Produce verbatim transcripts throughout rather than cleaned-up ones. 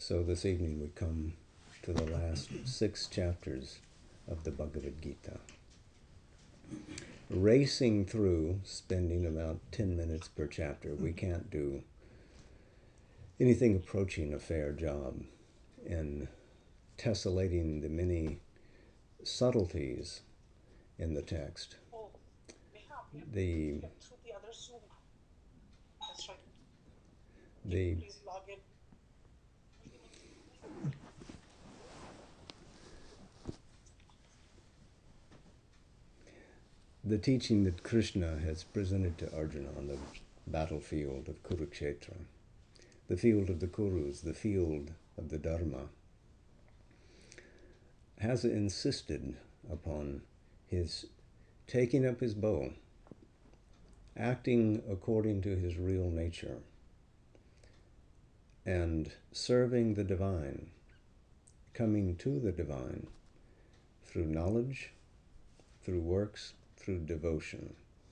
So this evening we come to the last six chapters of the Bhagavad Gita. Racing through, spending about ten minutes per chapter, we can't do anything approaching a fair job in tessellating the many subtleties in the text. The the the teaching that Krishna has presented to Arjuna on the battlefield of Kurukshetra, the field of the Kurus, the field of the Dharma, has insisted upon his taking up his bow, acting according to his real nature, and serving the divine, coming to the divine through knowledge, through works, through devotion.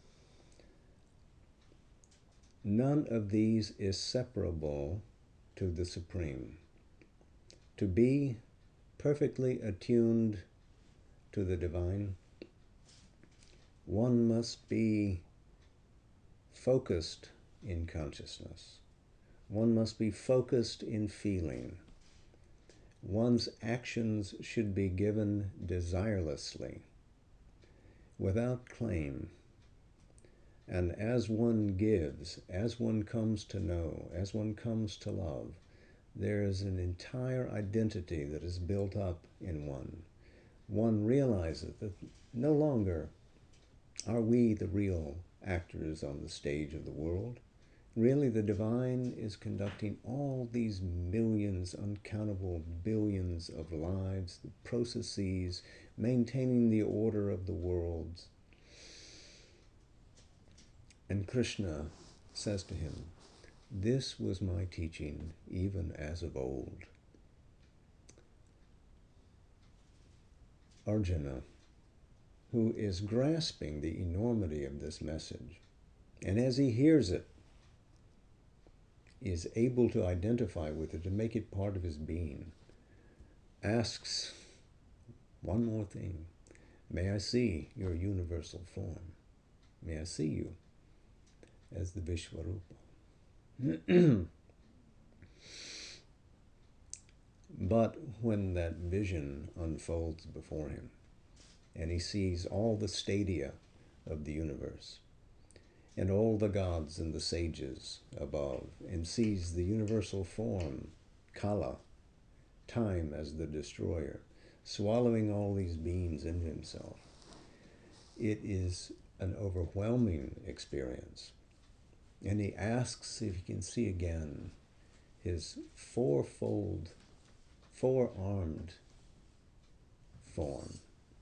None of these is separable to the Supreme. To be perfectly attuned to the divine, one must be focused in consciousness. One must be focused in feeling. One's actions should be given desirelessly, without claim. And as one gives, as one comes to know, as one comes to love, there is an entire identity that is built up in one. One realizes that no longer are we the real actors on the stage of the world. Really, the divine is conducting all these millions, uncountable billions of lives, the processes, maintaining the order of the worlds. And Krishna says to him, "This was my teaching even as of old." Arjuna, who is grasping the enormity of this message, and as he hears it, is able to identify with it and make it part of his being, asks one more thing. May I see your universal form? May I see you as the Vishvarupa? But when that vision unfolds before him, and he sees all the stadia of the universe, and all the gods and the sages above, and sees the universal form, Kala, time as the destroyer, swallowing all these beings into himself, it is an overwhelming experience. And he asks if he can see again his fourfold, four-armed form.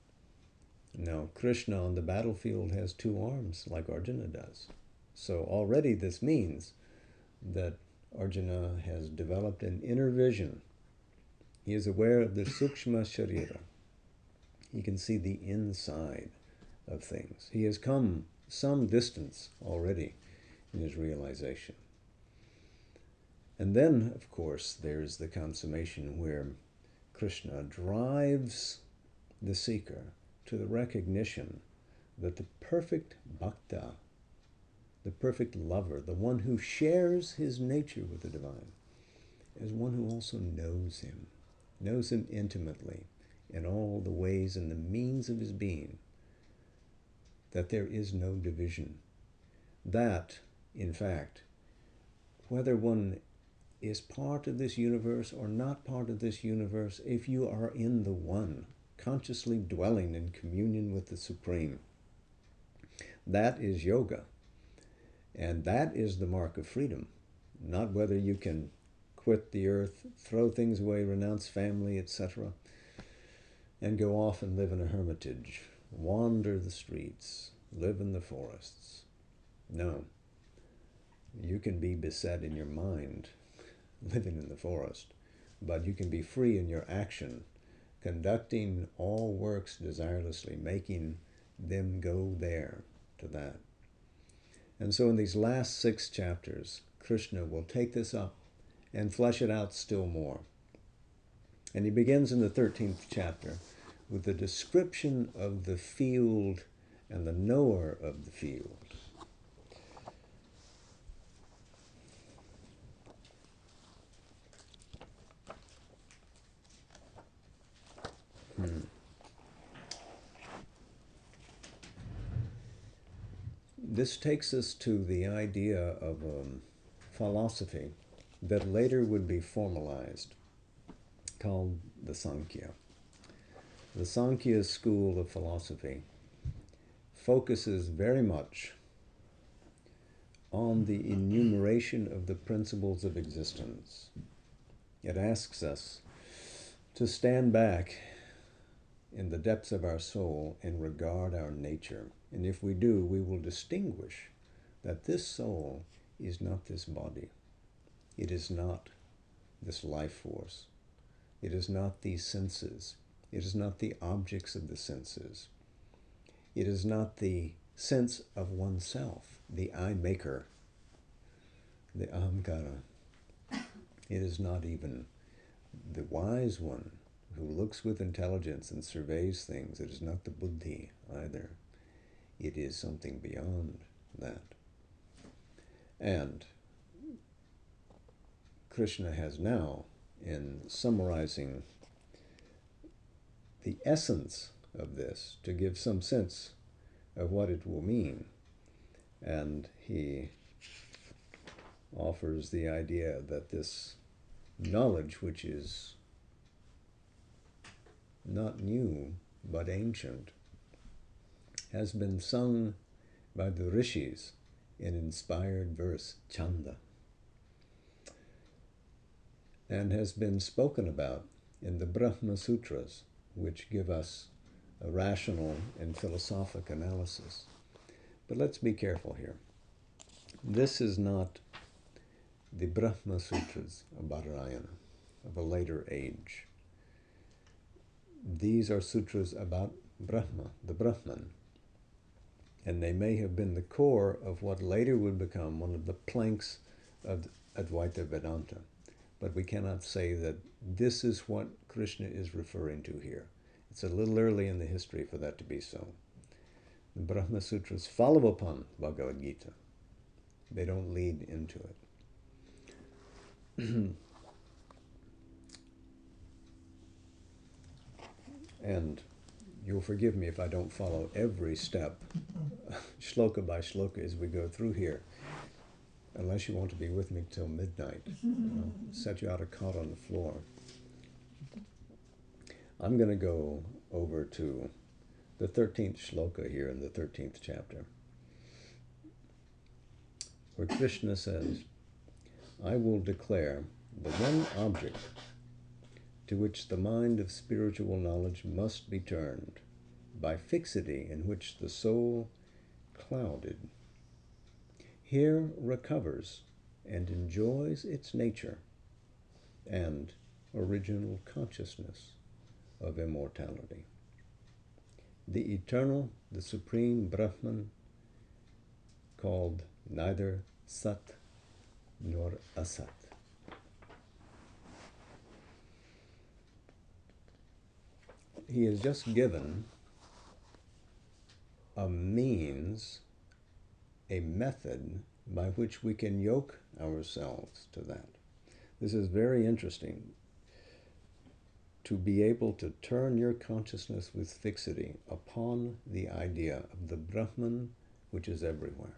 Now, Krishna on the battlefield has two arms, like Arjuna does. So already this means that Arjuna has developed an inner vision. He is aware of the Sukshma Sharira. He can see the inside of things. He has come some distance already in his realization. And then, of course, there's the consummation where Krishna drives the seeker to the recognition that the perfect bhakta, the perfect lover, the one who shares his nature with the divine, is one who also knows him, knows him intimately in all the ways and the means of his being, that there is no division. That, in fact, whether one is part of this universe or not part of this universe, if you are in the one, consciously dwelling in communion with the Supreme, that is yoga. And that is the mark of freedom. Not whether you can quit the earth, throw things away, renounce family, et cetera, and go off and live in a hermitage, wander the streets, live in the forests. No. You can be beset in your mind, living in the forest, but you can be free in your action, conducting all works desirelessly, making them go there to that. And so in these last six chapters, Krishna will take this up and flesh it out still more. And he begins in the thirteenth chapter with the description of the field and the knower of the field. Hmm. This takes us to the idea of um, philosophy that later would be formalized, called the Sankhya. The Sankhya school of philosophy focuses very much on the enumeration of the principles of existence. It asks us to stand back in the depths of our soul and regard our nature. And if we do, we will distinguish that this soul is not this body. It is not this life force. It is not these senses. It is not the objects of the senses. It is not the sense of oneself, the I maker, the ahamkara. It is not even the wise one who looks with intelligence and surveys things. It is not the buddhi either. It is something beyond that. And Krishna has now, in summarizing the essence of this, to give some sense of what it will mean. And he offers the idea that this knowledge, which is not new but ancient, has been sung by the rishis in inspired verse, chanda, and has been spoken about in the Brahma Sutras, which give us a rational and philosophic analysis. But let's be careful here. This is not the Brahma Sutras of Badarayana, of a later age. These are sutras about Brahma, the Brahman, and they may have been the core of what later would become one of the planks of Advaita Vedanta. But we cannot say that this is what Krishna is referring to here. It's a little early in the history for that to be so. The Brahma Sutras follow upon Bhagavad Gita. They don't lead into it. And you'll forgive me if I don't follow every step, shloka by shloka, as we go through here. Unless you want to be with me till midnight. I'll set you out a cot on the floor. I'm going to go over to the thirteenth shloka here in the thirteenth chapter, where Krishna says, I will declare the one object to which the mind of spiritual knowledge must be turned, by fixity in which the soul, clouded, here recovers and enjoys its nature and original consciousness of immortality. The eternal, the supreme Brahman, called neither Sat nor Asat. He has just given a means, a method by which we can yoke ourselves to that. This is very interesting, to be able to turn your consciousness with fixity upon the idea of the Brahman, which is everywhere.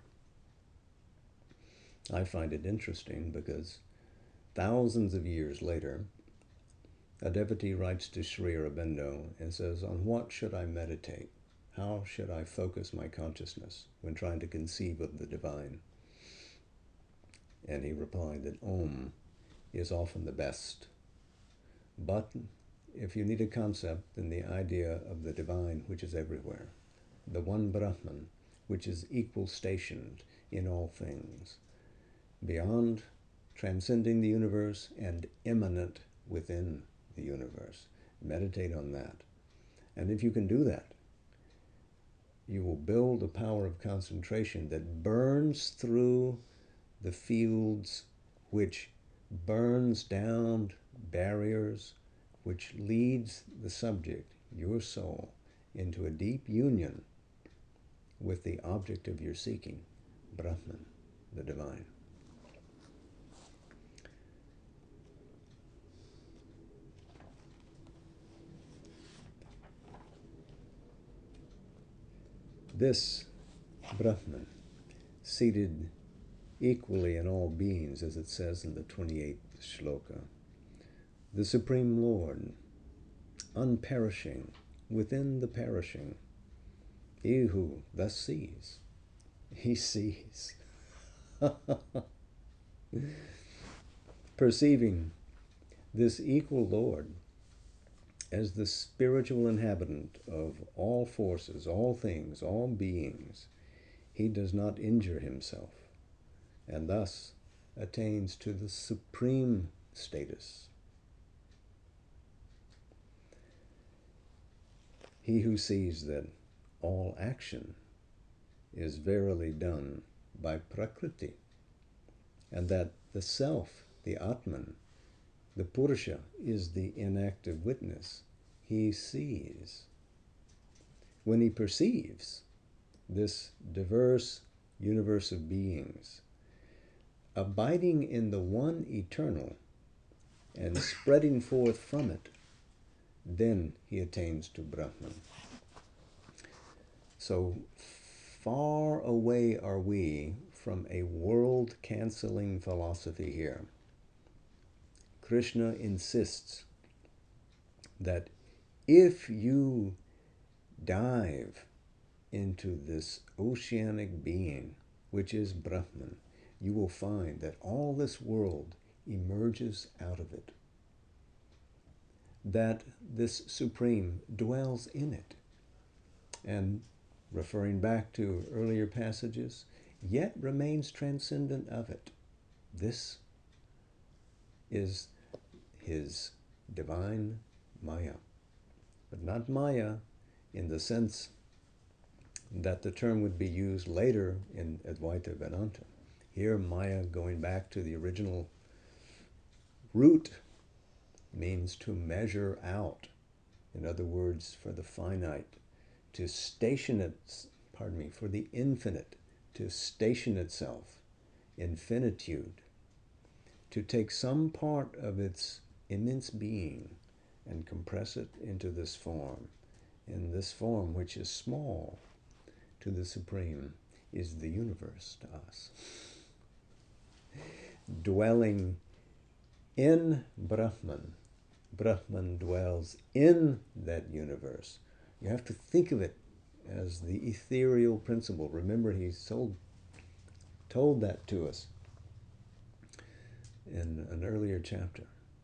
I find it interesting because thousands of years later, a devotee writes to Sri Aurobindo and says, on what should I meditate? How should I focus my consciousness when trying to conceive of the divine? And he replied that Om is often the best. But if you need a concept, then the idea of the divine, which is everywhere, the one Brahman, which is equal stationed in all things, beyond, transcending the universe, and immanent within the universe. Meditate on that. And if you can do that, you will build a power of concentration that burns through the fields, which burns down barriers, which leads the subject, your soul, into a deep union with the object of your seeking, Brahman, the divine. This Brahman, seated equally in all beings, as it says in the twenty-eighth shloka, the Supreme Lord, unperishing, within the perishing, he who thus sees, he sees. Perceiving this equal Lord as the spiritual inhabitant of all forces, all things, all beings, he does not injure himself, and thus attains to the supreme status. He who sees that all action is verily done by Prakriti, and that the self, the Atman, the Purusha, is the inactive witness, he sees. When he perceives this diverse universe of beings, abiding in the one eternal and spreading forth from it, then he attains to Brahman. So far away are we from a world-canceling philosophy here. Krishna insists that if you dive into this oceanic being, which is Brahman, you will find that all this world emerges out of it, that this Supreme dwells in it. And referring back to earlier passages, yet remains transcendent of it. This is his divine Maya, but not Maya in the sense that the term would be used later in Advaita Vedanta. Here, Maya, going back to the original root, means to measure out. In other words, for the finite, to station it, pardon me, for the infinite, to station itself, infinitude, to take some part of its immense being and compress it into this form. And this form, which is small to the Supreme, is the universe to us. Dwelling in Brahman, Brahman dwells in that universe. You have to think of it as the ethereal principle. Remember, he told, told that to us in an earlier chapter.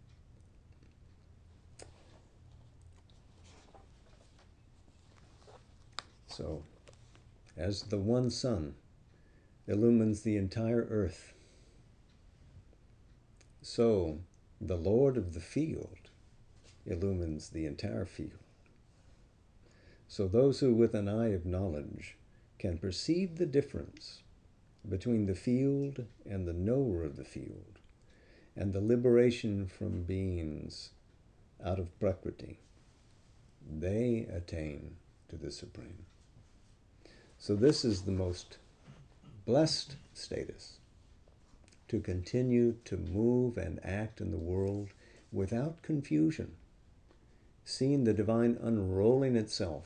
So, as the one sun illumines the entire earth, so the Lord of the field illumines the entire field. So those who with an eye of knowledge can perceive the difference between the field and the knower of the field, and the liberation from beings out of Prakriti, they attain to the Supreme. So this is the most blessed status, to continue to move and act in the world without confusion, seeing the divine unrolling itself.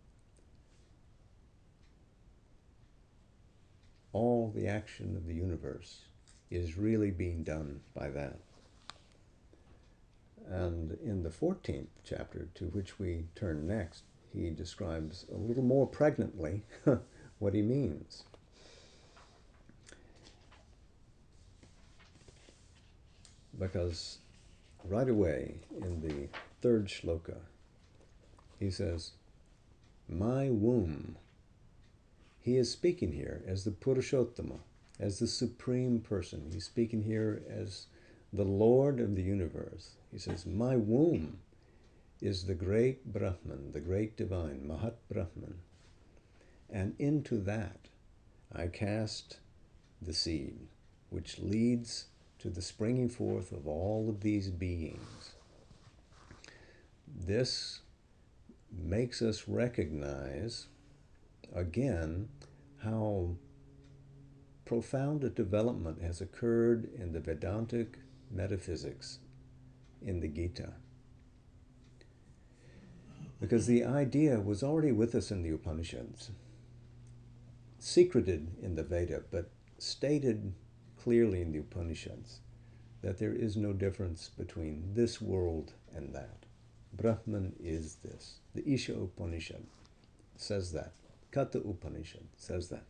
All the action of the universe is really being done by that. And in the fourteenth chapter, to which we turn next, he describes a little more pregnantly what he means. Because right away in the third shloka, he says, my womb. He is speaking here as the Purushottama, as the Supreme Person. He's speaking here as the Lord of the universe. He says, my womb is the great Brahman, the great divine, Mahat Brahman. And into that I cast the seed, which leads to the springing forth of all of these beings. this makes us recognize, again, how profound a development has occurred in the Vedantic metaphysics in the Gita. Because the idea was already with us in the Upanishads, secreted in the Veda, but stated clearly in the Upanishads, that there is no difference between this world and that. Brahman is this. The Isha Upanishad says that. Katha Upanishad says that.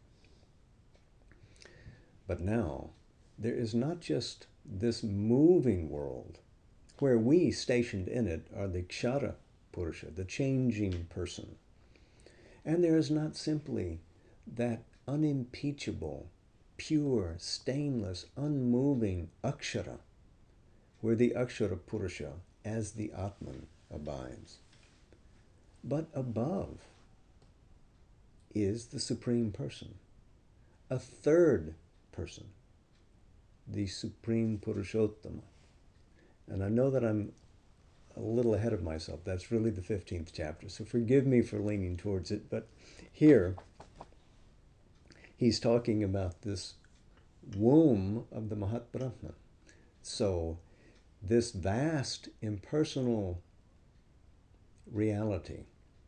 But now, there is not just this moving world, where we, stationed in it, are the Kshara Purusha, the changing person. And there is not simply that unimpeachable, pure, stainless, unmoving Akshara, where the Akshara Purusha, as the Atman, abides. But above is the Supreme Person, a third person, the Supreme Purushottama. And I know that I'm a little ahead of myself. That's really the fifteenth chapter, so forgive me for leaning towards it. But here, he's talking about this womb of the Mahat Brahman. So this vast, impersonal reality,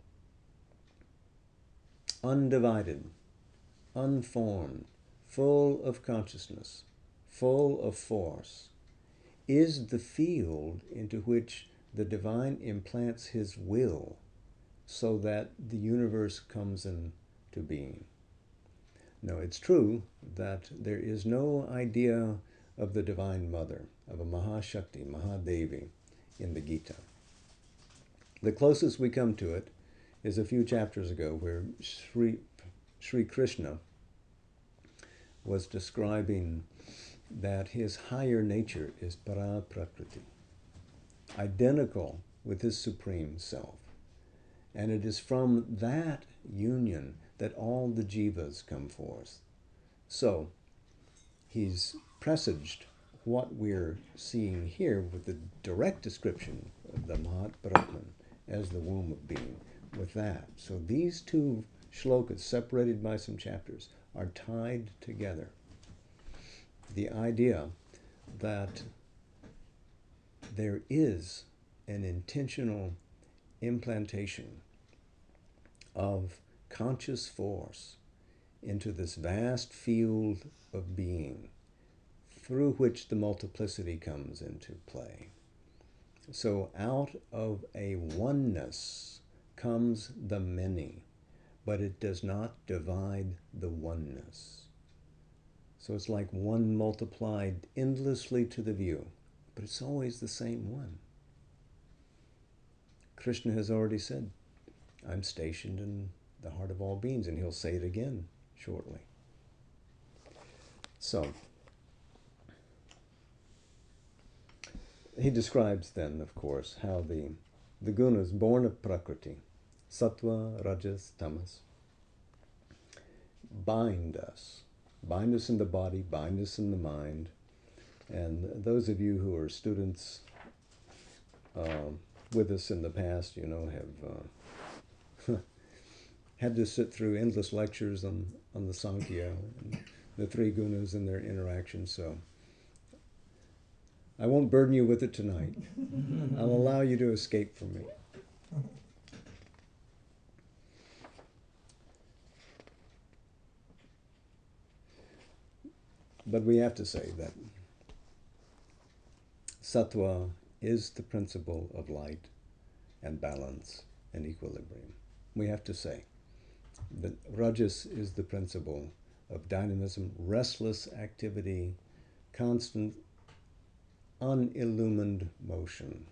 undivided, unformed, full of consciousness, full of force, is the field into which the divine implants his will so that the universe comes into being. Now, it's true that there is no idea of the Divine Mother, of a Mahashakti, Mahadevi, in the Gita. The closest we come to it is a few chapters ago, where Sri, Sri Krishna was describing that his higher nature is Para Prakriti, identical with his Supreme Self. And it is from that union that all the jivas come forth. So he's presaged what we're seeing here with the direct description of the Mahat Brahman as the womb of being with that. So these two shlokas, separated by some chapters, are tied together. The idea that there is an intentional implantation of conscious force into this vast field of being through which the multiplicity comes into play. So out of a oneness comes the many, but it does not divide the oneness. So it's like one multiplied endlessly to the view, but it's always the same one. Krishna has already said, I'm stationed in the heart of all beings, and he'll say it again shortly. So, he describes then, of course, how the, the gunas born of Prakriti, Sattva, Rajas, Tamas, bind us. Bind us in the body, bind us in the mind. And those of you who are students uh, with us in the past, you know, have uh, had to sit through endless lectures on, on the Sankhya and the three gunas and their interactions. So I won't burden you with it tonight. I'll allow you to escape from me. But we have to say that Sattva is the principle of light and balance and equilibrium. We have to say that Rajas is the principle of dynamism, restless activity, constant, unillumined motion.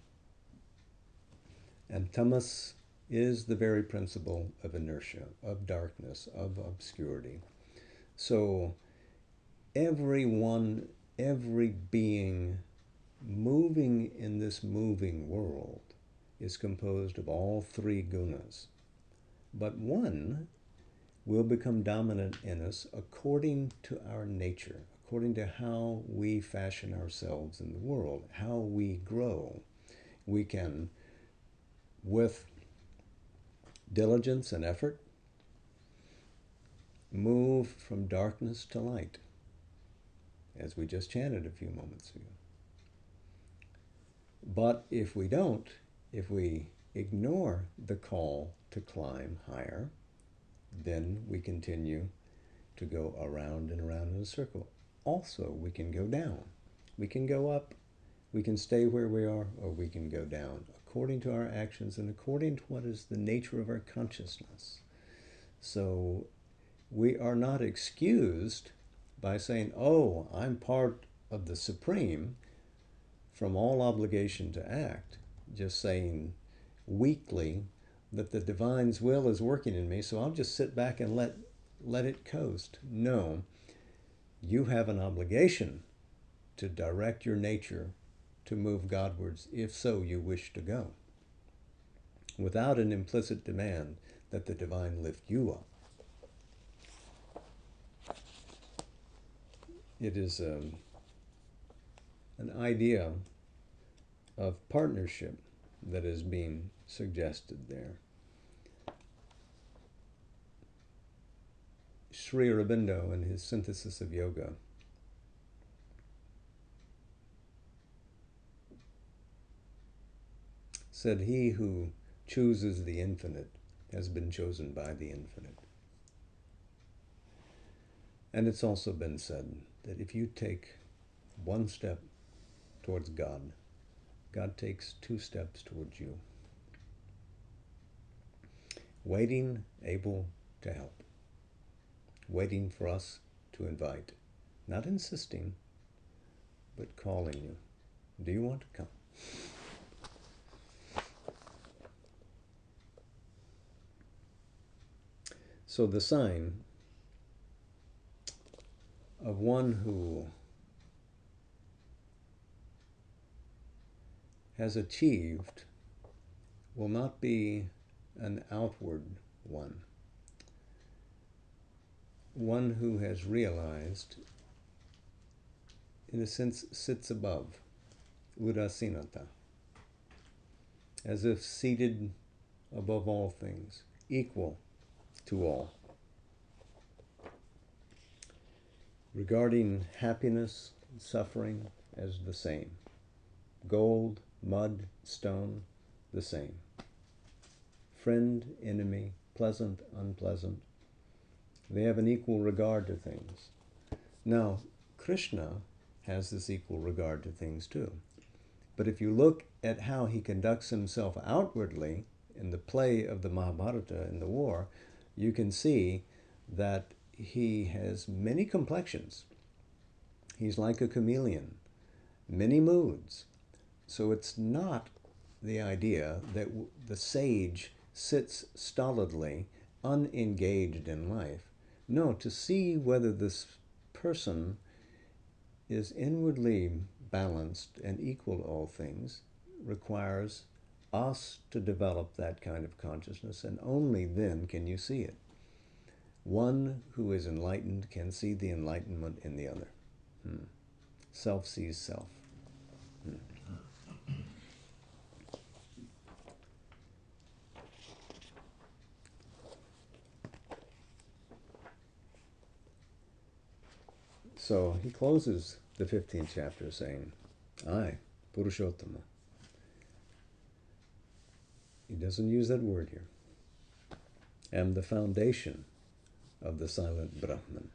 And Tamas is the very principle of inertia, of darkness, of obscurity. So everyone, every being moving in this moving world is composed of all three gunas. But one will become dominant in us according to our nature, according to how we fashion ourselves in the world, how we grow. We can with diligence and effort, move from darkness to light, as we just chanted a few moments ago. But if we don't, if we ignore the call to climb higher, then we continue to go around and around in a circle. Also, we can go down. We can go up, we can stay where we are, or we can go down, according to our actions and according to what is the nature of our consciousness. So we are not excused by saying, oh, I'm part of the Supreme, from all obligation to act, just saying weakly that the divine's will is working in me, so I'll just sit back and let let it coast. No, you have an obligation to direct your nature to move Godwards, if so you wish to go, without an implicit demand that the divine lift you up. It is um, an idea of partnership that is being suggested there. Sri Aurobindo, in his Synthesis of Yoga, said, he who chooses the infinite has been chosen by the infinite. And it's also been said that if you take one step towards God, God takes two steps towards you. Waiting, able to help. Waiting for us to invite. Not insisting, but calling you. Do you want to come? So the sign of one who has achieved will not be an outward one. One who has realized, in a sense, sits above, udasinata, as if seated above all things, equal to all. Regarding happiness and suffering as the same. Gold, mud, stone, the same. Friend, enemy, pleasant, unpleasant. They have an equal regard to things. Now, Krishna has this equal regard to things too. But if you look at how he conducts himself outwardly in the play of the Mahabharata, in the war, you can see that he has many complexions. He's like a chameleon, many moods. So it's not the idea that the sage sits stolidly, unengaged in life. No, to see whether this person is inwardly balanced and equal to all things requires us to develop that kind of consciousness, and only then can you see it. One who is enlightened can see the enlightenment in the other. Hmm. Self sees self. Hmm. So he closes the fifteenth chapter saying, I, Purushottama. He doesn't use that word here. Am the foundation of the silent Brahman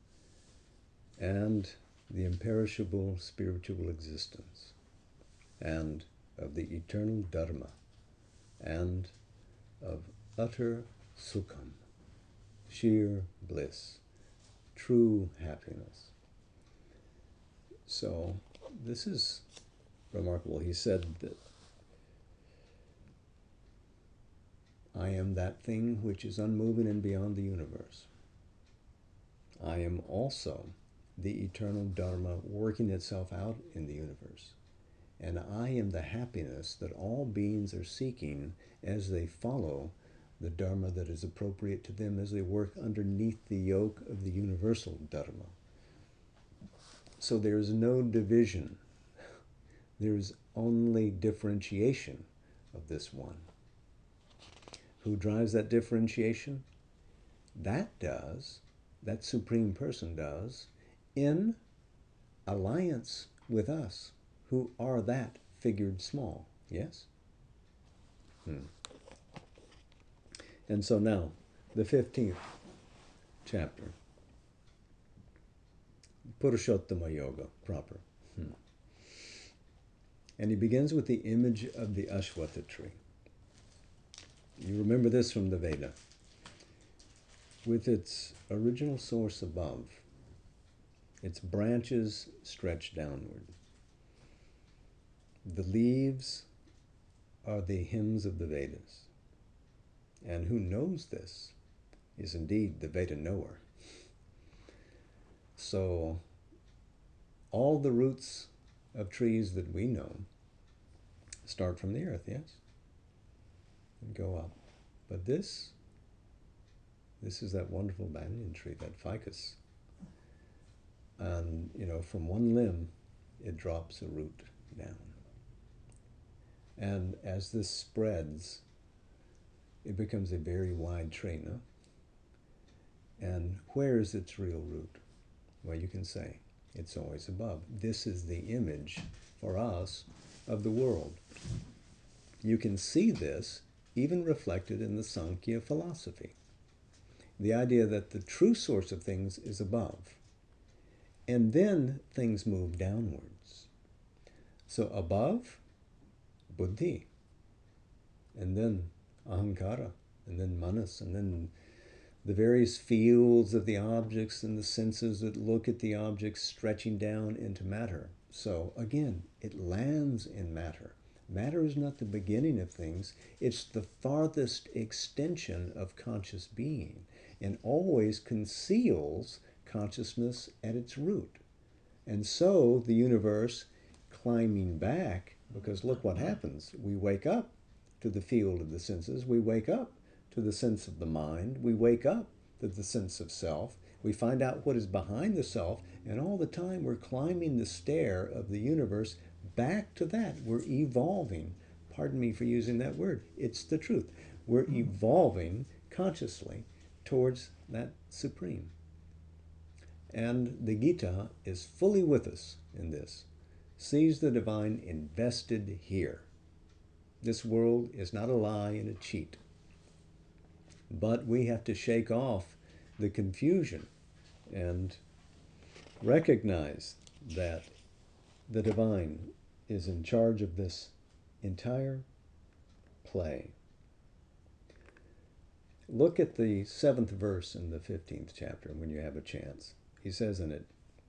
and the imperishable spiritual existence and of the eternal Dharma and of utter Sukham, sheer bliss, true happiness. So this is remarkable. He said that I am that thing which is unmoving and beyond the universe. I am also the eternal Dharma working itself out in the universe. And I am the happiness that all beings are seeking as they follow the Dharma that is appropriate to them, as they work underneath the yoke of the universal Dharma. So there is no division. There is only differentiation of this one. Who drives that differentiation? That does, that Supreme Person does, in alliance with us, who are that figured small. Yes? Hmm. And so now, the fifteenth chapter. Purushottama Yoga, proper. Hmm. And he begins with the image of the Ashwatha tree. You remember this from the Veda. With its original source above, its branches stretch downward. The leaves are the hymns of the Vedas. And who knows this is indeed the Veda knower. So, all the roots of trees that we know start from the earth, yes? And go up. But this, this is that wonderful banyan tree, that ficus. And, you know, from one limb, it drops a root down. And as this spreads, it becomes a very wide tree, no? And where is its real root? Well, you can say, it's always above. This is the image for us of the world. You can see this even reflected in the Sankhya philosophy. The idea that the true source of things is above. And then things move downwards. So above, buddhi. And then ahankara. And then manas. And then the various fields of the objects and the senses that look at the objects stretching down into matter. So again, it lands in matter. Matter is not the beginning of things. It's the farthest extension of conscious being and always conceals consciousness at its root. And so the universe climbing back, because look what happens. We wake up to the field of the senses. We wake up to the sense of the mind. We wake up to the sense of self. We find out what is behind the self, and all the time we're climbing the stair of the universe back to that. We're evolving. Pardon me for using that word. It's the truth. We're evolving consciously towards that supreme. And the Gita is fully with us in this. Sees the divine invested here. This world is not a lie and a cheat. But we have to shake off the confusion and recognize that the divine is in charge of this entire play. Look at the seventh verse in the fifteenth chapter when you have a chance. He says in it,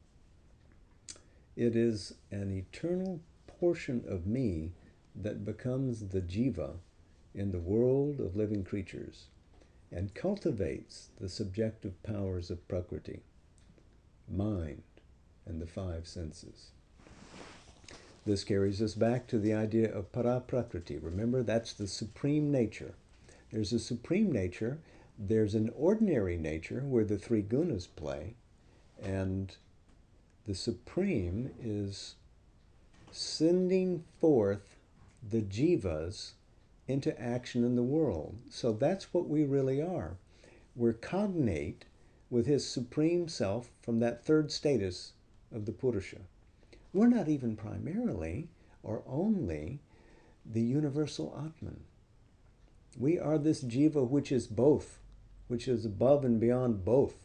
"It is an eternal portion of me that becomes the jiva in the world of living creatures and cultivates the subjective powers of prakriti, mind, and the five senses." This carries us back to the idea of para-prakriti. Remember, that's the supreme nature. There's a supreme nature, there's an ordinary nature where the three gunas play, and the supreme is sending forth the jivas into action in the world. So that's what we really are. We're cognate with his supreme self from that third status of the Purusha. We're not even primarily or only the universal Atman. We are this jiva which is both, which is above and beyond both.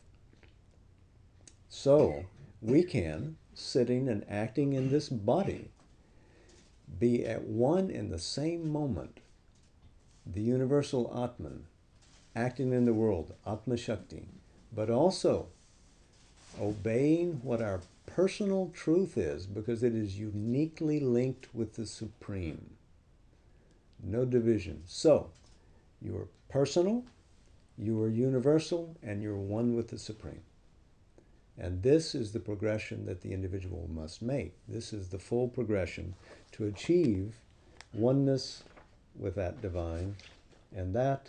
So we can, sitting and acting in this body, be at one in the same moment, the universal Atman, acting in the world, Atma Shakti, but also obeying what our personal truth is, because it is uniquely linked with the Supreme. No division. So, you're personal, you are universal, and you're one with the Supreme. And this is the progression that the individual must make. This is the full progression to achieve oneness with that divine, and that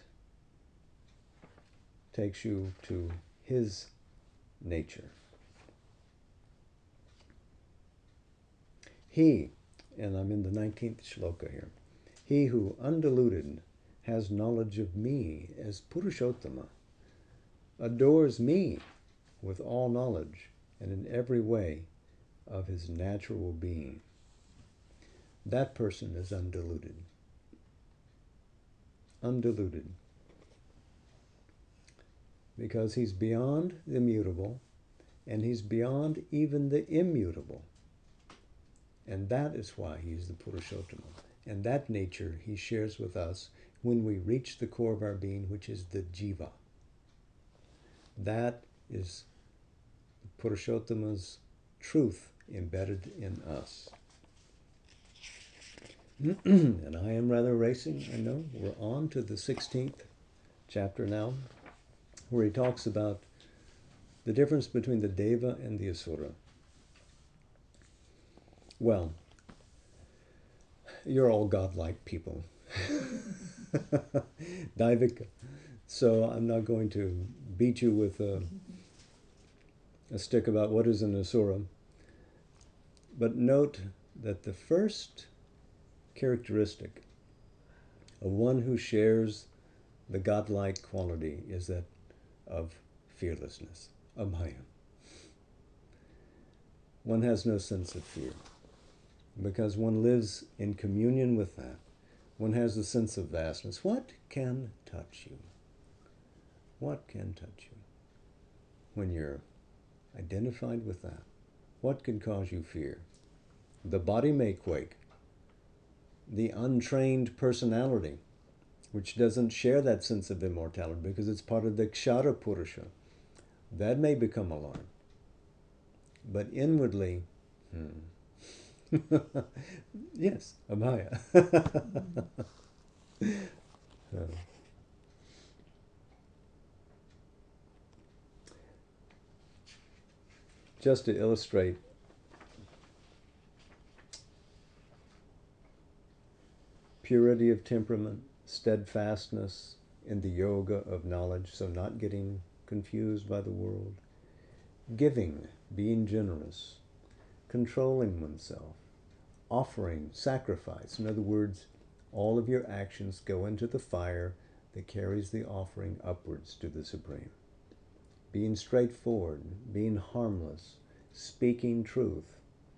takes you to his nature. He, and I'm in the nineteenth shloka here, he who undiluted has knowledge of me as Purushottama, adores me with all knowledge and in every way of his natural being. That person is undiluted. Undiluted. Because he's beyond the mutable and he's beyond even the immutable. And that is why he's the Purushottama. And that nature he shares with us when we reach the core of our being, which is the Jiva. That is the Purushottama's truth embedded in us. And I am rather racing, I know. We're on to the sixteenth chapter now, where he talks about the difference between the Deva and the Asura. Well, you're all godlike people. Daivika. So I'm not going to beat you with a, a stick about what is an Asura. But note that the first characteristic of one who shares the godlike quality is that of fearlessness, abhaya. One has no sense of fear because one lives in communion with that. One has a sense of vastness. What can touch you? What can touch you? When you're identified with that, what can cause you fear? The body may quake. The untrained personality, which doesn't share that sense of immortality because it's part of the Kshara Purusha, that may become alarmed. But inwardly, hmm. yes, abhaya. So. Just to illustrate, purity of temperament, steadfastness in the yoga of knowledge, so not getting confused by the world, giving, being generous, controlling oneself, offering, sacrifice. In other words, all of your actions go into the fire that carries the offering upwards to the Supreme. Being straightforward, being harmless, speaking truth,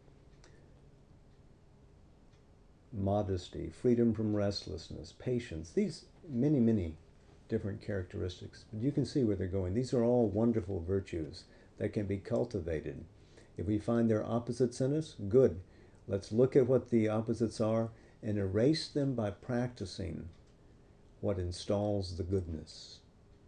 modesty, freedom from restlessness, patience, these many, many different characteristics. But you can see where they're going. These are all wonderful virtues that can be cultivated. If we find their opposites in us, good. Let's look at what the opposites are and erase them by practicing what installs the goodness.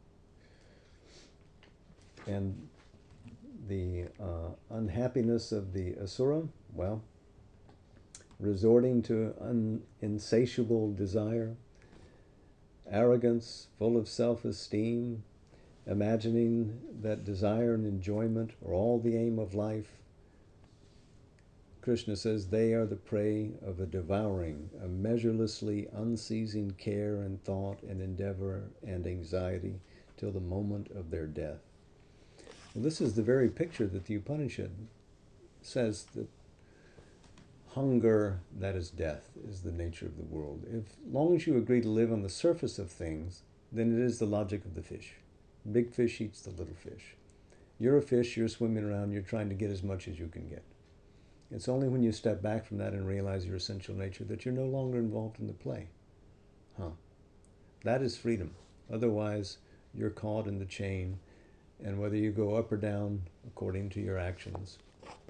And the uh, unhappiness of the Asura, well, resorting to un- insatiable desire, arrogance, full of self-esteem, imagining that desire and enjoyment are all the aim of life. Krishna says they are the prey of a devouring, a measurelessly unceasing care and thought and endeavor and anxiety till the moment of their death. Well, this is the very picture that the Upanishad says that hunger, that is death, is the nature of the world. If, as long as you agree to live on the surface of things, then it is the logic of the fish. Big fish eats the little fish. You're a fish, you're swimming around, you're trying to get as much as you can get. It's only when you step back from that and realize your essential nature that you're no longer involved in the play. Huh. That is freedom. Otherwise, you're caught in the chain, and whether you go up or down according to your actions.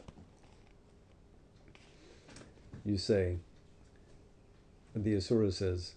You say, the Asura says,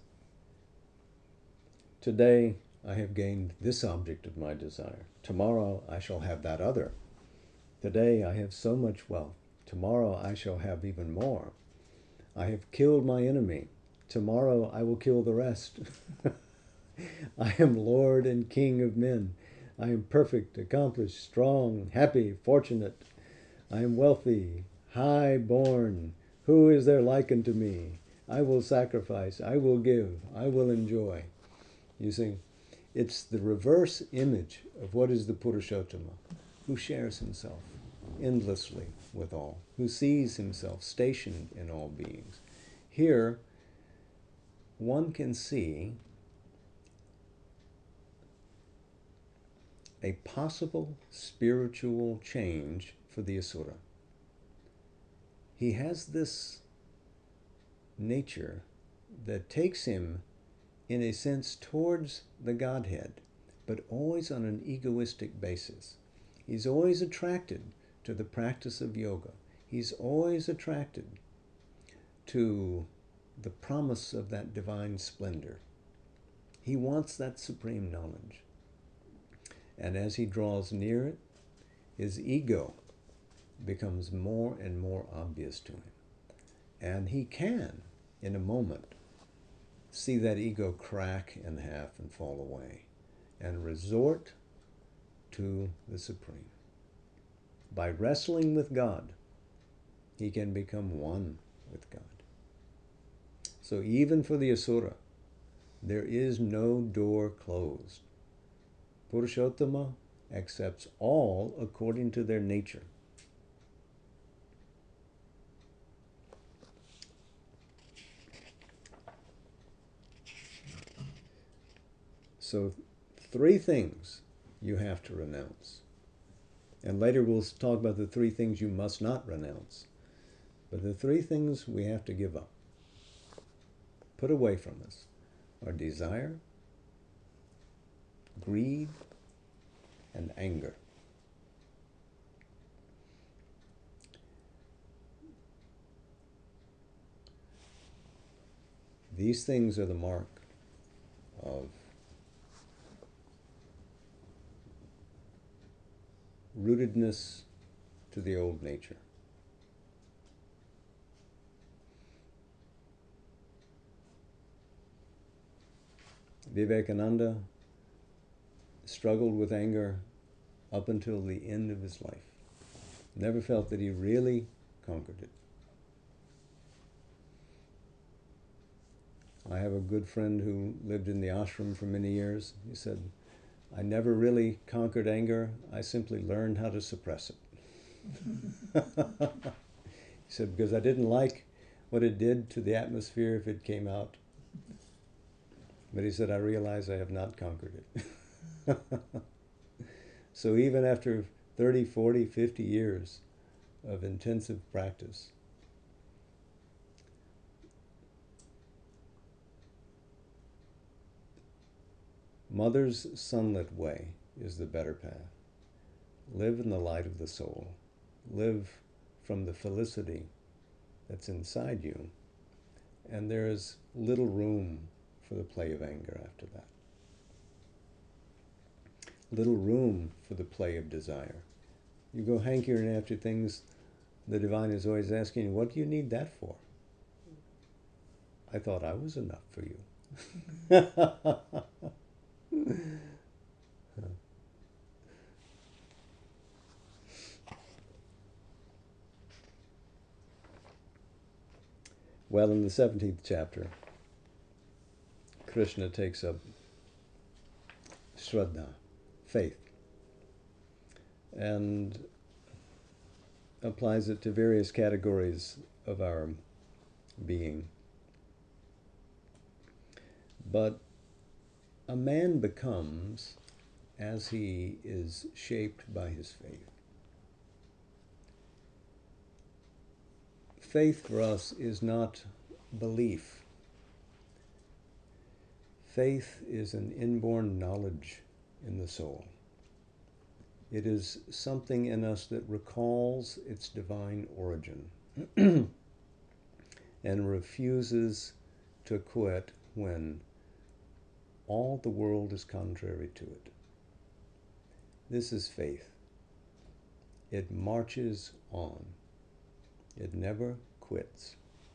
today I have gained this object of my desire. Tomorrow I shall have that other. Today I have so much wealth. Tomorrow I shall have even more. I have killed my enemy. Tomorrow I will kill the rest. I am Lord and King of men. I am perfect, accomplished, strong, happy, fortunate. I am wealthy, high born. Who is there like unto me? I will sacrifice, I will give, I will enjoy. You see, it's the reverse image of what is the Purushottama, who shares himself endlessly with all, who sees himself stationed in all beings. Here, one can see a possible spiritual change for the Asura. He has this nature that takes him, in a sense, towards the Godhead, but always on an egoistic basis. He's always attracted to the practice of yoga. He's always attracted to the promise of that divine splendor. He wants that supreme knowledge. And as he draws near it, his ego becomes more and more obvious to him. And he can, in a moment, see that ego crack in half and fall away and resort to the Supreme. By wrestling with God, he can become one with God. So even for the Asura, there is no door closed. Purushottama accepts all according to their nature. So three things you have to renounce. And later we'll talk about the three things you must not renounce. But the three things we have to give up, put away from us, are desire, greed, and anger. These things are the mark of rootedness to the old nature. Vivekananda struggled with anger up until the end of his life. Never felt that he really conquered it. I have a good friend who lived in the ashram for many years. He said, I never really conquered anger. I simply learned how to suppress it. He said, because I didn't like what it did to the atmosphere if it came out. But he said, I realize I have not conquered it. So even after thirty, forty, fifty years of intensive practice, Mother's sunlit way is the better path. Live in the light of the soul. Live from the felicity that's inside you. And there is little room for the play of anger after that. Little room for the play of desire. You go hankering after things, the divine is always asking, what do you need that for? I thought I was enough for you. Well, in the seventeenth chapter, Krishna takes up Shraddha, faith, and applies it to various categories of our being. But a man becomes as he is shaped by his faith. Faith for us is not belief. Faith is an inborn knowledge in the soul. It is something in us that recalls its divine origin and refuses to quit when all the world is contrary to it. This is faith. It marches on. It never quits.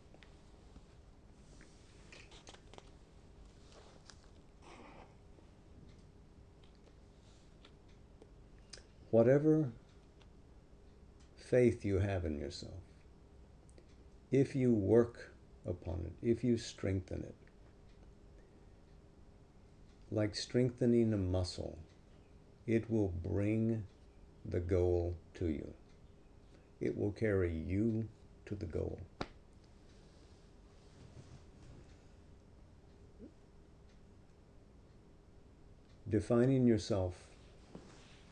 Whatever faith you have in yourself, if you work upon it, if you strengthen it, like strengthening a muscle, it will bring the goal to you. It will carry you to the goal. Defining yourself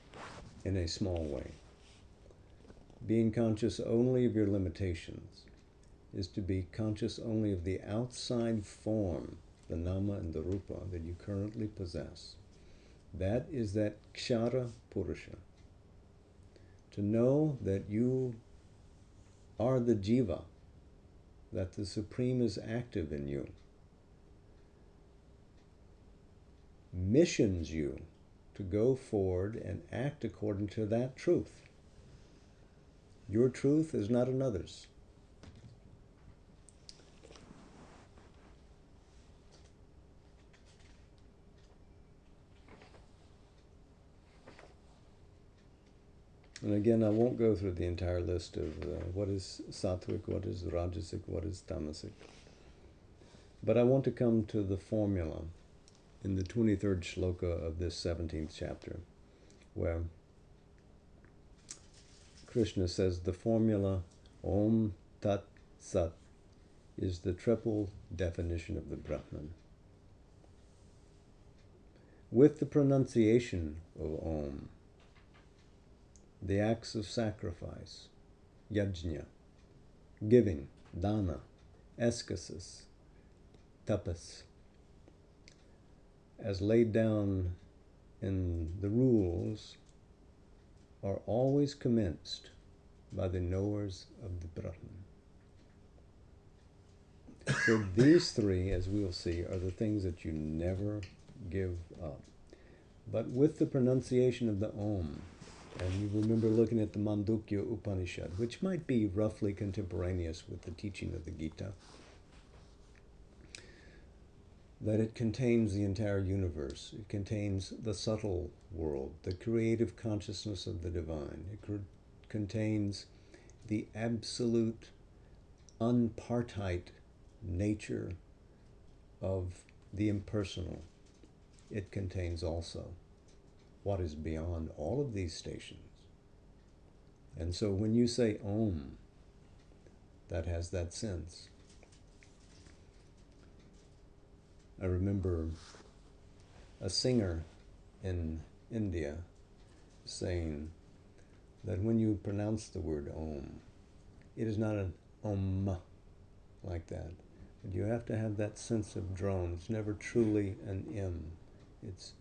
in a small way. Being conscious only of your limitations is to be conscious only of the outside form, the nama and the rupa, that you currently possess. That is that kshara purusha. To know that you are the jiva, that the Supreme is active in you, missions you to go forward and act according to that truth. Your truth is not another's. And again, I won't go through the entire list of uh, what is sattvic, what is rajasic, what is tamasic. But I want to come to the formula in the twenty-third shloka of this seventeenth chapter, where Krishna says the formula Om Tat Sat is the triple definition of the Brahman. With the pronunciation of Om, the acts of sacrifice, yajna, giving, dana, ascesis, tapas, as laid down in the rules, are always commenced by the knowers of the Brahman. So these three, as we'll see, are the things that you never give up. But with the pronunciation of the Om, and you remember looking at the Mandukya Upanishad, which might be roughly contemporaneous with the teaching of the Gita, that it contains the entire universe. It contains the subtle world, the creative consciousness of the divine. It c- contains the absolute, unpartite nature of the impersonal. It contains also what is beyond all of these stations. And so when you say Om, that has that sense. I remember a singer in India saying that when you pronounce the word Om, it is not an Om like that. But you have to have that sense of drone. It's never truly an M. It's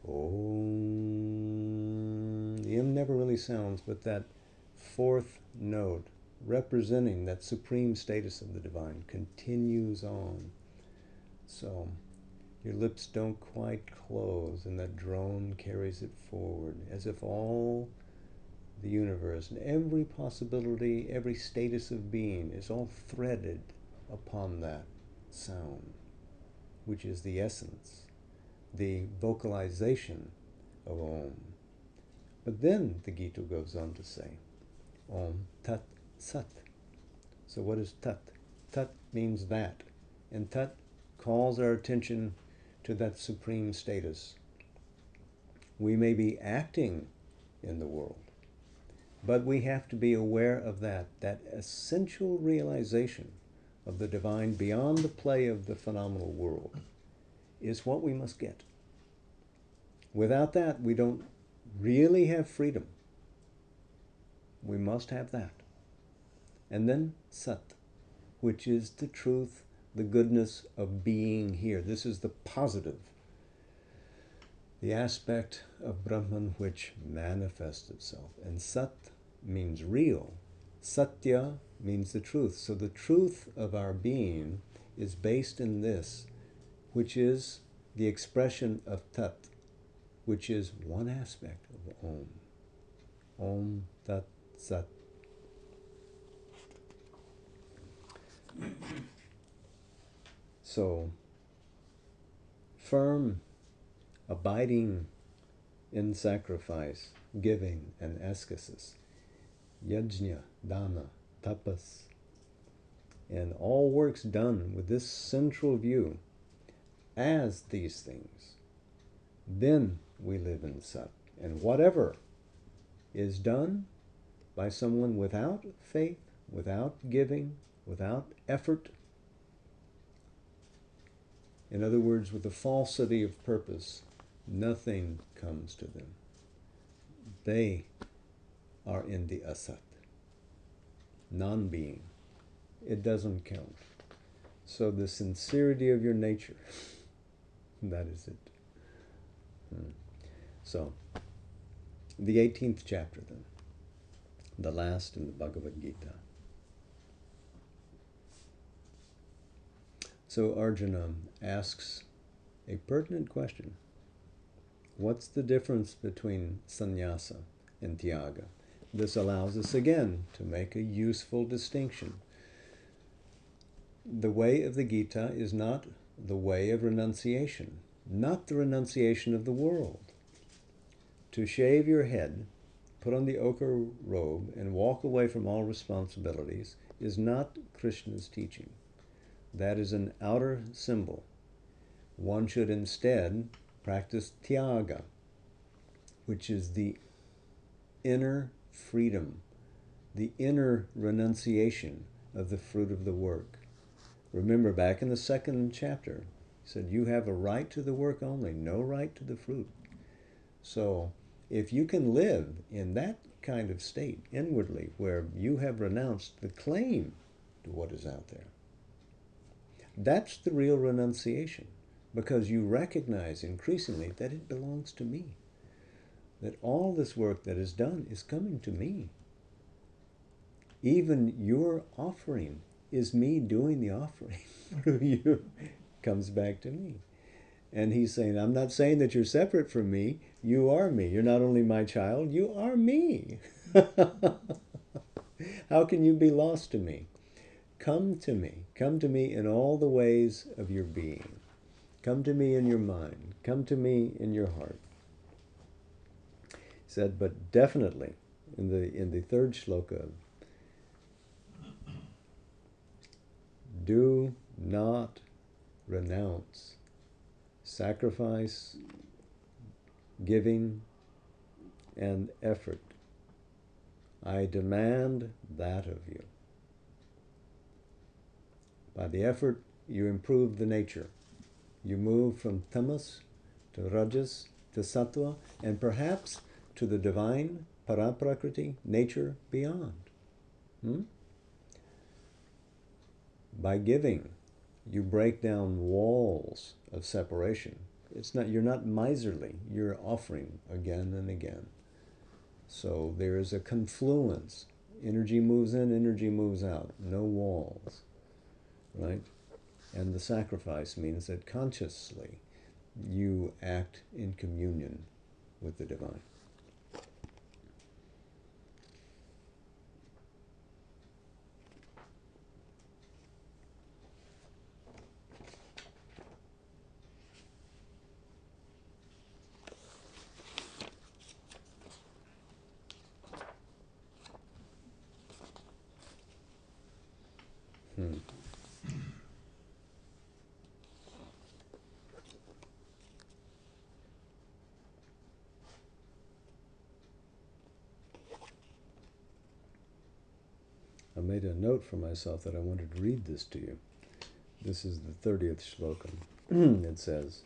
Om. The M never really sounds, but that fourth note, representing that supreme status of the divine, continues on. So your lips don't quite close, and that drone carries it forward, as if all the universe and every possibility, every status of being is all threaded upon that sound, which is the essence, the vocalization of Om. But then the Gita goes on to say, Om Tat Sat. So what is Tat? Tat means that. And Tat calls our attention to that supreme status. We may be acting in the world, but we have to be aware of that, that essential realization of the divine beyond the play of the phenomenal world is what we must get. Without that, we don't really have freedom. We must have that. And then Sat, which is the truth, the goodness of being here. This is the positive, the aspect of Brahman which manifests itself. And Sat means real. Satya means the truth. So the truth of our being is based in this, which is the expression of Tat, which is one aspect of Om. Om Tat Sat. So, firm, abiding in sacrifice, giving, and ascesis, yajna, dana, tapas, and all works done with this central view as these things, then we live in Sat. And whatever is done by someone without faith, without giving, without effort, in other words, with the falsity of purpose, nothing comes to them. They are in the asat, non-being. It doesn't count. So the sincerity of your nature, that is it. Hmm. So, the eighteenth chapter then, the last in the Bhagavad Gita. So Arjuna asks a pertinent question. What's the difference between sannyasa and tyaga? This allows us again to make a useful distinction. The way of the Gita is not the way of renunciation, not the renunciation of the world. To shave your head, put on the ochre robe, and walk away from all responsibilities is not Krishna's teaching. That is an outer symbol. One should instead practice tyaga, which is the inner freedom, the inner renunciation of the fruit of the work. Remember, back in the second chapter, he said, you have a right to the work only, no right to the fruit. So, if you can live in that kind of state inwardly, where you have renounced the claim to what is out there, that's the real renunciation, because you recognize increasingly that it belongs to me, that all this work that is done is coming to me. Even your offering is me doing the offering through you, comes back to me. And he's saying, I'm not saying that you're separate from me. You are me. You're not only my child, you are me. How can you be lost to me? Come to me. Come to me in all the ways of your being. Come to me in your mind. Come to me in your heart. He said, but definitely, in the, in the third shloka, do not renounce sacrifice, giving, and effort. I demand that of you. By the effort, you improve the nature. You move from tamas to rajas to sattva, and perhaps to the divine paraprakriti, nature beyond. Hmm? By giving, you break down walls of separation. It's not, you're not miserly, you're offering again and again. So there is a confluence. Energy moves in, energy moves out. No walls, right? And the sacrifice means that consciously you act in communion with the divine. Hmm. I made a note for myself that I wanted to read this to you. This is the thirtieth shloka. It says,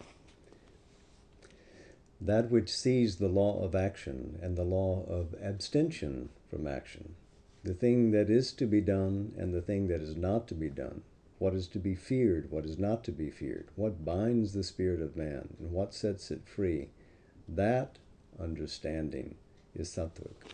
that which sees the law of action and the law of abstention from action, the thing that is to be done and the thing that is not to be done, what is to be feared, what is not to be feared, what binds the spirit of man, and what sets it free, that understanding is sattvic.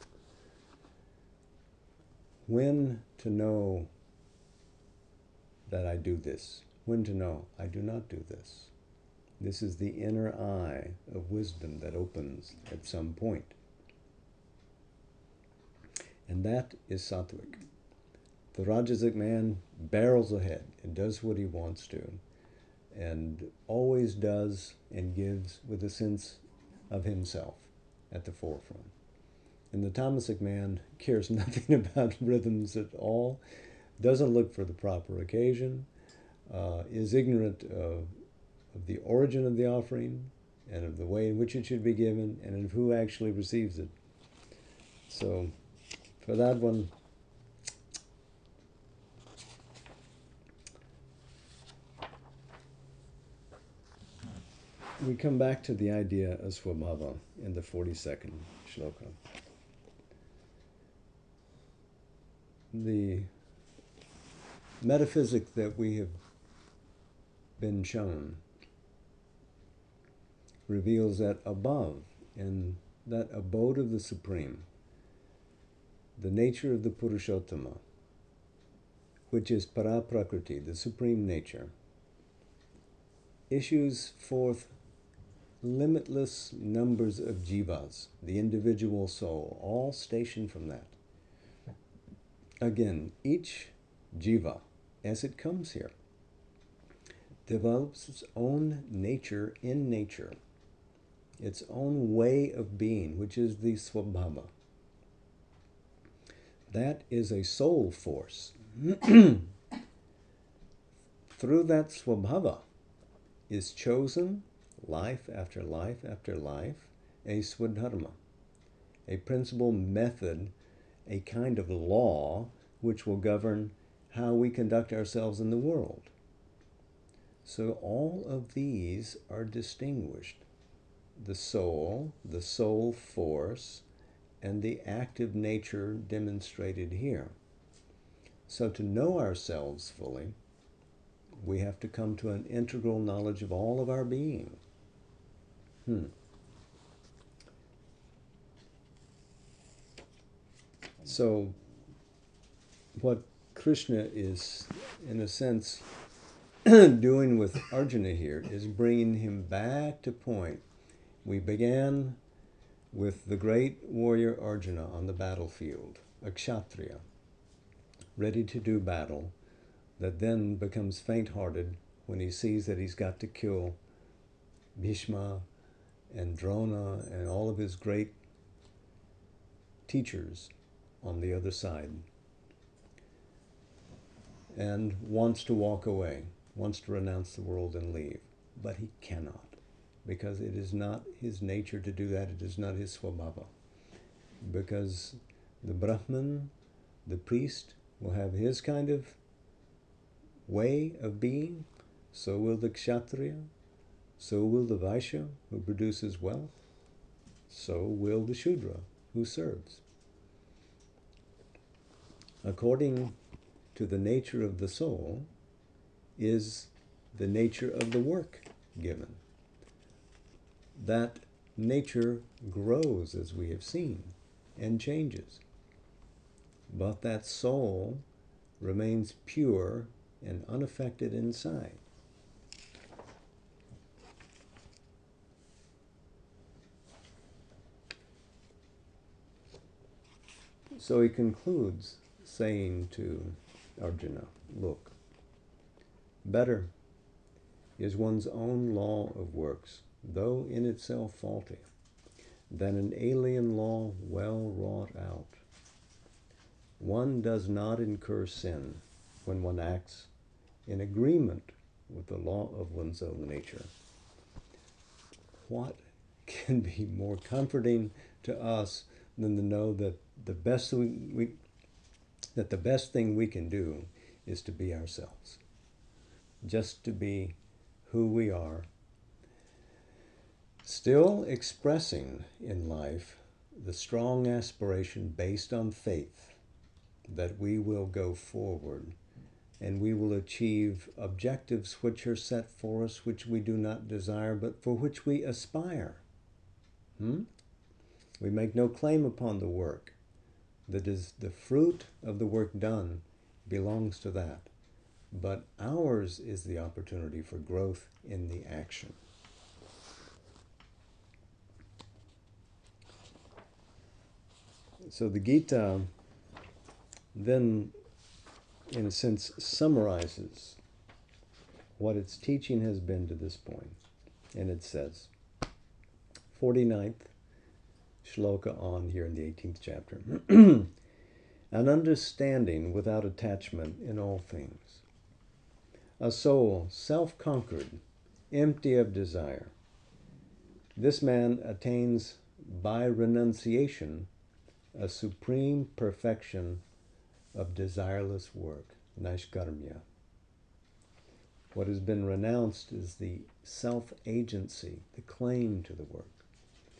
When to know that I do this, when to know I do not do this. This is the inner eye of wisdom that opens at some point. And that is sattvic. The Rajasic man barrels ahead and does what he wants to, and always does and gives with a sense of himself at the forefront. And the Tamasic man cares nothing about rhythms at all, doesn't look for the proper occasion, uh, is ignorant of, of the origin of the offering and of the way in which it should be given and of who actually receives it. So for that one, we come back to the idea of Swabhava in the forty-second shloka. the metaphysic that we have been shown reveals that above, in that abode of the Supreme, the nature of the Purushottama, which is Paraprakriti, the Supreme Nature, issues forth limitless numbers of jivas, the individual soul, all stationed from that. Again, each jiva, as it comes here, develops its own nature in nature, its own way of being, which is the Swabhava. That is a soul force. Through that Swabhava is chosen, life after life after life, a Swadharma, a principal method, a kind of law which will govern how we conduct ourselves in the world. So all of these are distinguished. The soul, the soul force, and the active nature demonstrated here. So to know ourselves fully, we have to come to an integral knowledge of all of our being. Hmm. So what Krishna is, in a sense, doing with Arjuna here is bringing him back to point. We began with the great warrior Arjuna on the battlefield, a kshatriya, ready to do battle, that then becomes faint-hearted when he sees that he's got to kill Bhishma and Drona and all of his great teachers on the other side, and wants to walk away, wants to renounce the world and leave. But he cannot, because it is not his nature to do that. It is not his swabhava. Because the Brahman, the priest, will have his kind of way of being, so will the kshatriya, so will the vaishya, who produces wealth, so will the shudra, who serves. According to the nature of the soul is the nature of the work given. That nature grows, as we have seen, and changes. But that soul remains pure and unaffected inside. So he concludes saying to Arjuna, look, better is one's own law of works, though in itself faulty, than an alien law well wrought out. One does not incur sin when one acts in agreement with the law of one's own nature. What can be more comforting to us than to know that the best we, we that the best thing we can do is to be ourselves, just to be who we are, still expressing in life the strong aspiration based on faith that we will go forward and we will achieve objectives which are set for us, which we do not desire, but for which we aspire. Hmm? We make no claim upon the work. That is, the fruit of the work done belongs to that. But ours is the opportunity for growth in the action. So the Gita then, in a sense, summarizes what its teaching has been to this point. And it says, forty-ninth shloka on here in the eighteenth chapter, an understanding without attachment in all things, a soul self-conquered, empty of desire. This man attains by renunciation a supreme perfection of desireless work, naishkarmya. What has been renounced is the self-agency, the claim to the work.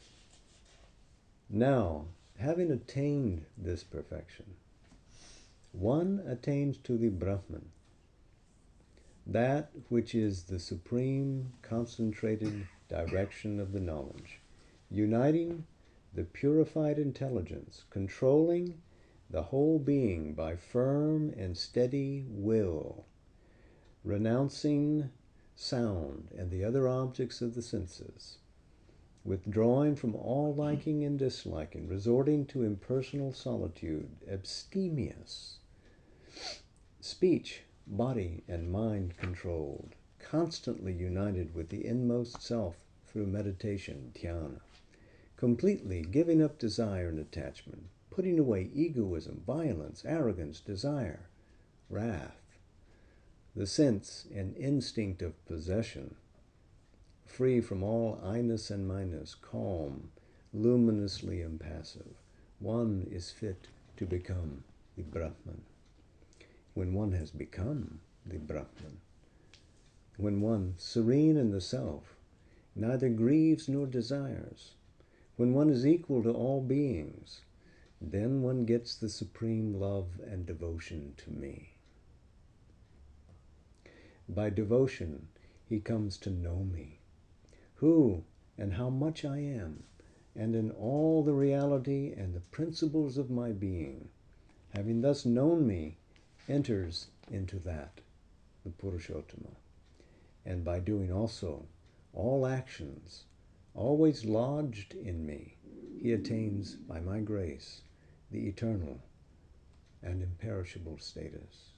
Now, having attained this perfection, one attains to the Brahman, that which is the supreme concentrated direction of the knowledge, uniting the purified intelligence, controlling the whole being by firm and steady will, renouncing sound and the other objects of the senses, withdrawing from all liking and disliking, resorting to impersonal solitude, abstemious, speech, body, and mind controlled, constantly united with the inmost self through meditation, dhyana, completely giving up desire and attachment, putting away egoism, violence, arrogance, desire, wrath, the sense and instinct of possession, free from all I-ness and minus, calm, luminously impassive, one is fit to become the Brahman. When one has become the Brahman, when one, serene in the self, neither grieves nor desires, when one is equal to all beings, then one gets the supreme love and devotion to me. By devotion, he comes to know me, who and how much I am, and in all the reality and the principles of my being. Having thus known me, enters into that, the Purushottama. And by doing also all actions, always lodged in me, he attains, by my grace, the eternal and imperishable status.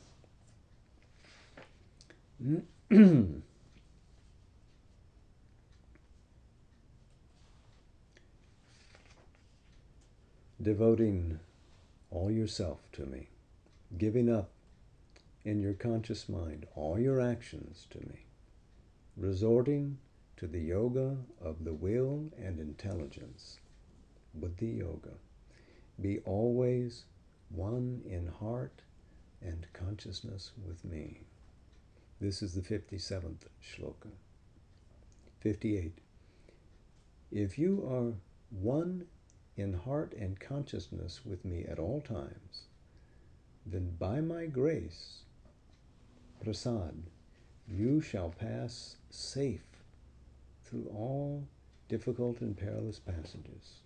Devoting all yourself to me, giving up in your conscious mind all your actions to me, resorting to the yoga of the will and intelligence, Buddhi Yoga. Be always one in heart and consciousness with me. This is the fifty-seventh shloka. fifty-eight. If you are one in heart and consciousness with me at all times, then by my grace, prasad, you shall pass safe through all difficult and perilous passages.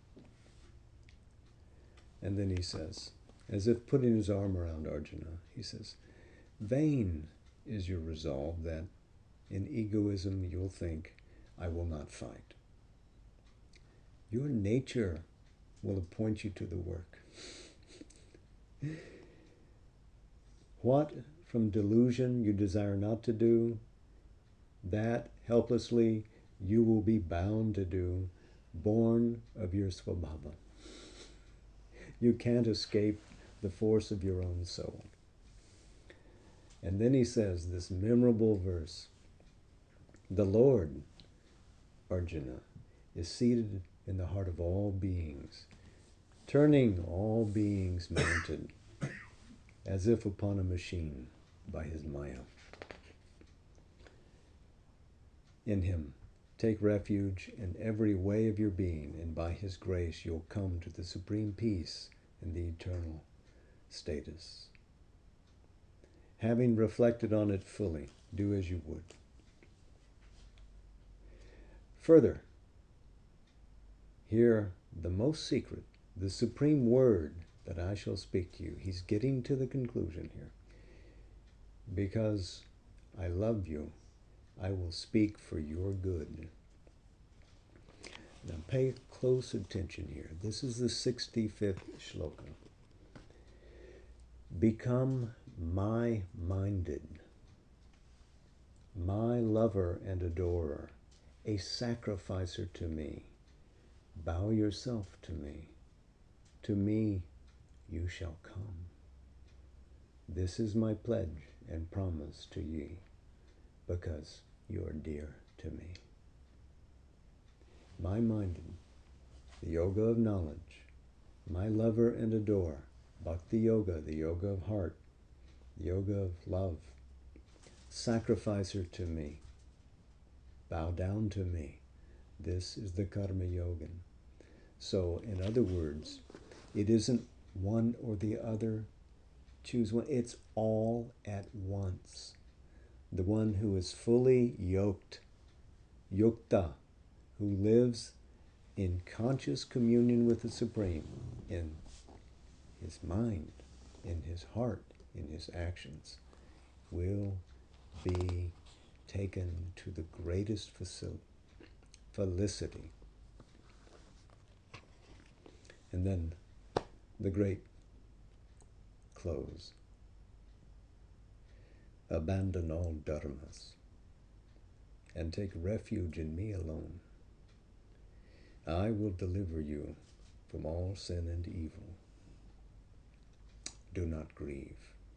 And then he says, as if putting his arm around Arjuna, he says, vain is your resolve that in egoism you'll think, I will not fight. Your nature will appoint you to the work. What from delusion you desire not to do, that helplessly you will be bound to do, born of your svabhava. You can't escape the force of your own soul. And then he says this memorable verse, the Lord, Arjuna, is seated in the heart of all beings, turning all beings mounted as if upon a machine by his Maya. In him, take refuge in every way of your being, and by his grace you'll come to the supreme peace and the eternal status. Having reflected on it fully, do as you would. Further, hear the most secret, the supreme word that I shall speak to you. He's getting to the conclusion here. Because I love you, I will speak for your good. Now pay close attention here. This is the sixty-fifth shloka. Become my minded, my lover and adorer, a sacrificer to me. Bow yourself to me. To me you shall come. This is my pledge and promise to ye, because you are dear to me. My minded, the yoga of knowledge, my lover and adorer, bhakti yoga, the yoga of heart, the yoga of love, sacrificer to me, bow down to me. This is the karma yoga. So, in other words, it isn't one or the other, choose one. It's all at once. The one who is fully yoked, yukta, who lives in conscious communion with the Supreme, in his mind, in his heart, in his actions, will be taken to the greatest facil- felicity. And then the great close. Abandon all dharmas and take refuge in me alone. I will deliver you from all sin and evil. Do not grieve.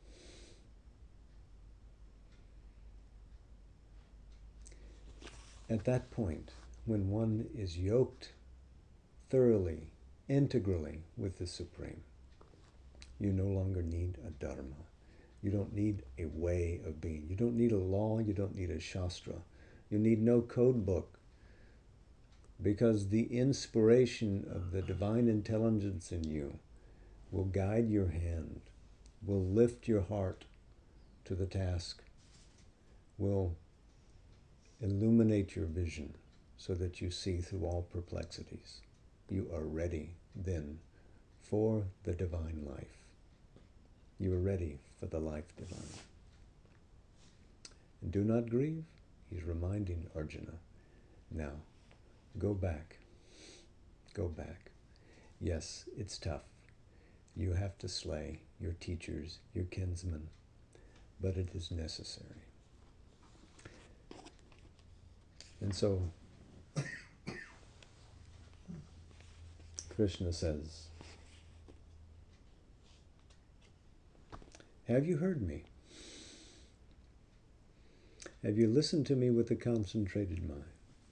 At that point, when one is yoked thoroughly, integrally with the Supreme, you no longer need a dharma. You don't need a way of being. You don't need a law. You don't need a shastra. You need no code book, because the inspiration of the divine intelligence in you will guide your hand, will lift your heart to the task, will illuminate your vision so that you see through all perplexities. You are ready then for the divine life. You are ready for the life divine. And do not grieve, he's reminding Arjuna. Now, go back. Go back. Yes, it's tough. You have to slay your teachers, your kinsmen, but it is necessary. And so, Krishna says, have you heard me? Have you listened to me with a concentrated mind?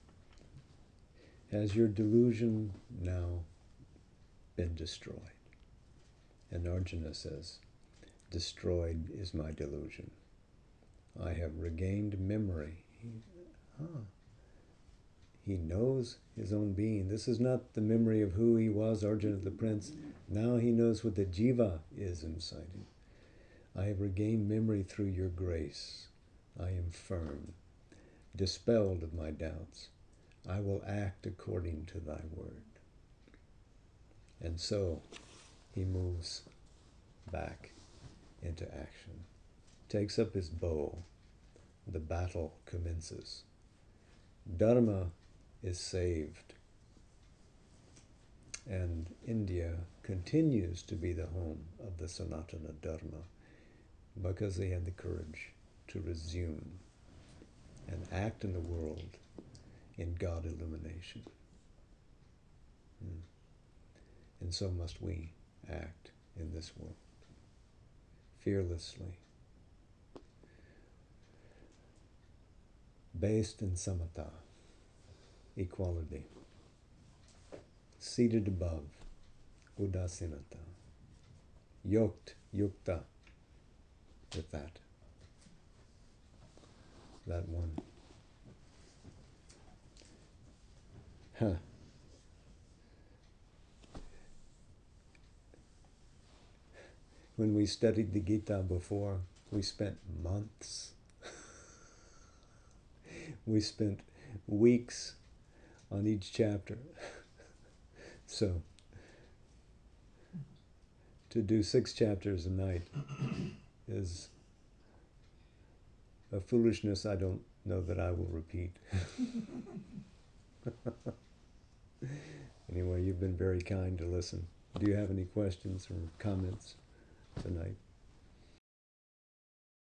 Has your delusion now been destroyed? And Arjuna says, destroyed is my delusion. I have regained memory. He, ah, he knows his own being. This is not the memory of who he was, Arjuna the prince. Now he knows what the jiva is inside him. I have regained memory through your grace. I am firm, dispelled of my doubts. I will act according to thy word. And so he moves back into action, takes up his bow. The battle commences. Dharma is saved, and India continues to be the home of the Sanatana Dharma because they had the courage to resume and act in the world in God illumination. Hmm. And so must we act in this world, fearlessly, based in samatha, equality, seated above, udasinata, yoked, yukta, with that, that one. Huh. When we studied the Gita before, we spent months, we spent weeks on each chapter. So, to do six chapters a night is a foolishness I don't know that I will repeat. Anyway, you've been very kind to listen. Do you have any questions or comments tonight?